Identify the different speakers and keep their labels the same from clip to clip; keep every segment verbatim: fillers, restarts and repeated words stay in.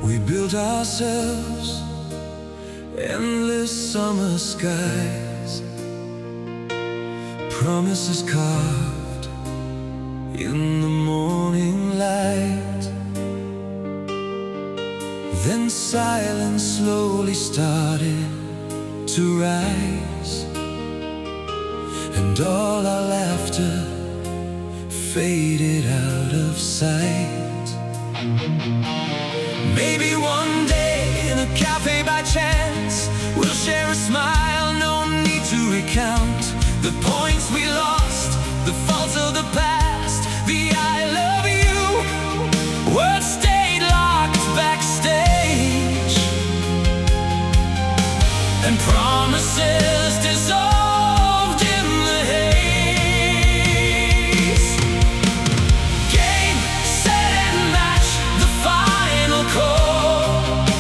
Speaker 1: We built ourselves endless summer skies, promises carved in the morning light. Then silence slowly started to rise, and all our laughter faded out of sight. Maybe one day in a cafe by chance we'll share a smile, no need to recount the points we lost, the faults of the past, the I love you words stayed locked backstage, and promises dissolved in the haze. Game, set and match, the final call.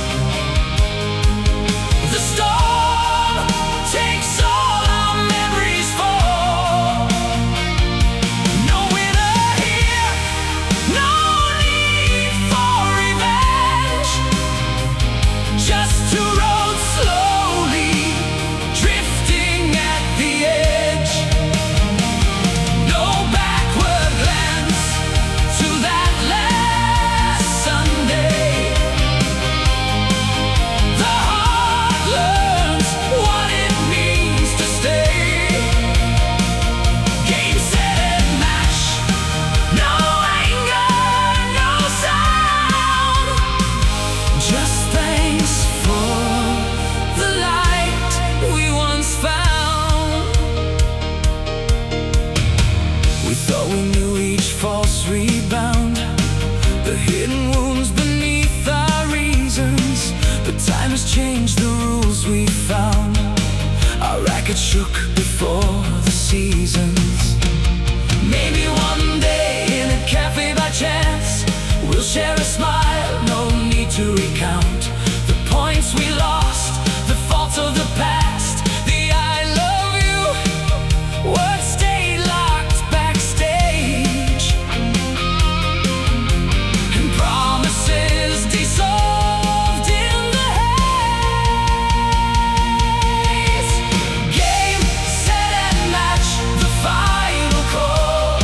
Speaker 1: The storm takes all our memories fall. No winner here, no need for revenge, just two roads slowly drifting at the edge. No backward glance to that last Sunday. The heart learns what it means to stay. Game, set and match, no anger, no sound, just thanks for the light we once found. We thought we knew each false rebound, the hidden wounds beneath our reasons, but time has changed the rules we found. Our racket shook before the seasons. Maybe one day in a cafe by chance we'll share a smile, no need to recount the points we lost, the faults of the past, the I love you words stayed locked backstage, and promises dissolved in the haze. Game, set and match, the final call.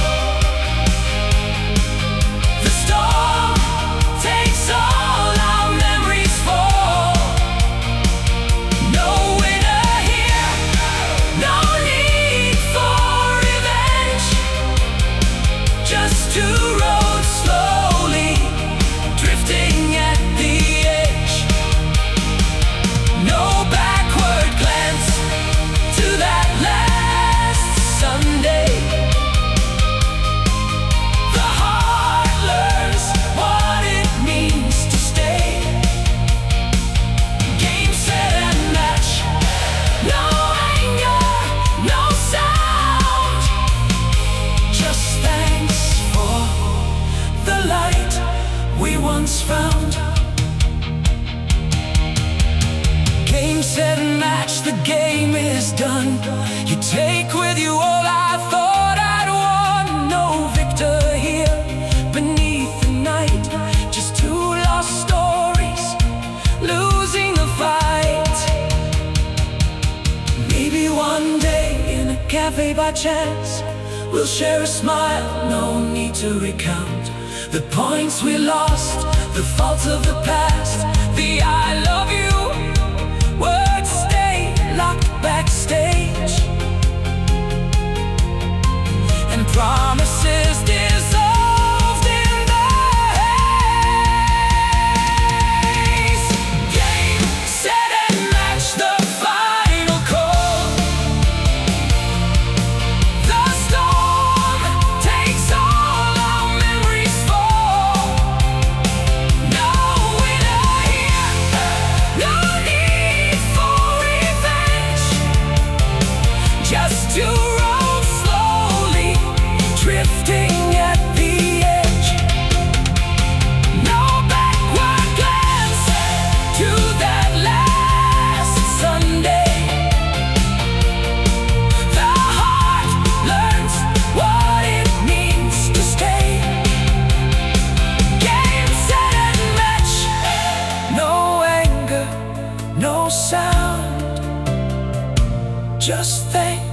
Speaker 1: The storm takes all our memories fall. No winner here, no need for revenge, just two roads slowly drifting at the edge. No backward glance to that last Sunday. The heart learns what it means to stay. Game, set and match, no anger, no sound, just thanks for the light we once found. Game, set and match, the game is done. You take with you all I thought I'd won. No victor here beneath the night, just two lost stories losing the fight. Maybe one day in a cafe by chance we'll share a smile, no need to recount the points we lost, the faults of the past, the I love you words stay locked backstage, and promises dissolved in the haze. Game, set and match, the final call. The storm takes all our memories fall. No winner here, no need for revenge, just two roads slowly drifting Just thank